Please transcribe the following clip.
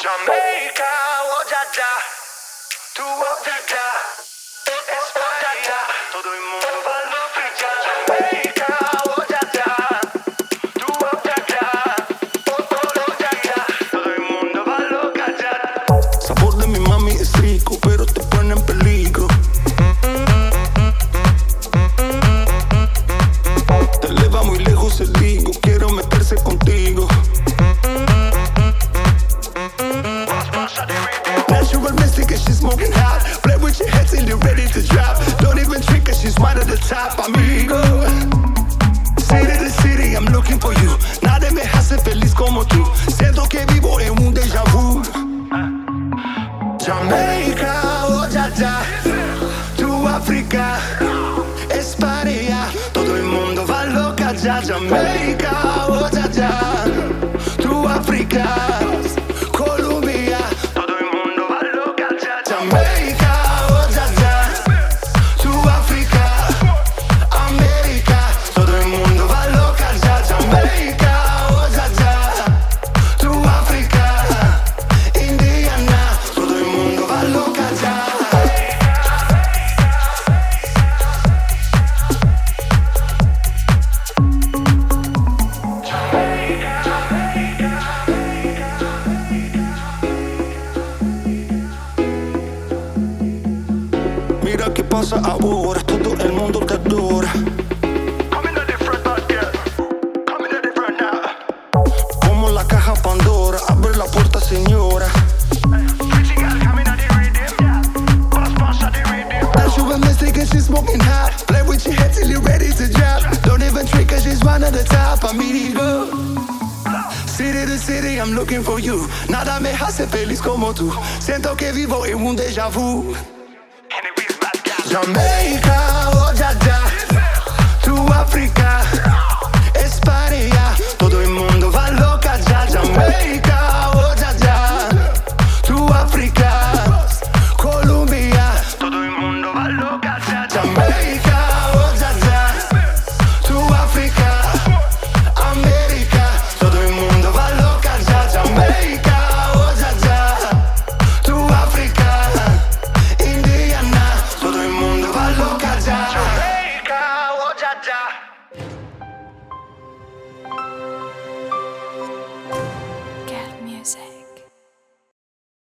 Jamaica, oh ya ya, tú oh ya ya, es oh ya ya, todo el mundo va a brillar. Jamaica, oh ya ya, tú oh ya ya, oh ya ya, todo el mundo va a callar. Sabor de mi mami es rico, pero te pone en peligro. Te eleva muy lejos el digo, quiero meterse contigo. Natural mystic and she's smoking hot. Play with your head till you're ready to drop. Don't even trick her, she's right at the top, amigo. City to city, I'm looking for you. Nadie me hace feliz como tú. Siento que vivo en un déjà vu. Jamaica, oh ya ya, tu África, España, todo el mundo va loca ya. Jamaica, oh ya ya, tu África, Colombia, todo el mundo va loca ya. Jamaica, oh ya ya, tu África, América, todo el mundo va loca ya. Jamaica, oh ya ya, tu África, Indiana, todo el mundo va loca ya. Mira qué pasa ahora, todo el mundo te adora. Come in a different bad girl, come in a different now. Como la caja Pandora, abre la puerta, señora. Pretty girl, come in a the rhythm, boss at the rhythm. Natural mystic and she's smoking hot. Play with your head till you're ready to drop. Don't even trick her, she's one at the top, amigo. City to city, I'm looking for you. Nada me hace feliz como tú. Siento que vivo en un déjà vu. Anyways, bad girl. Jamaica, oh ya ya, tu África,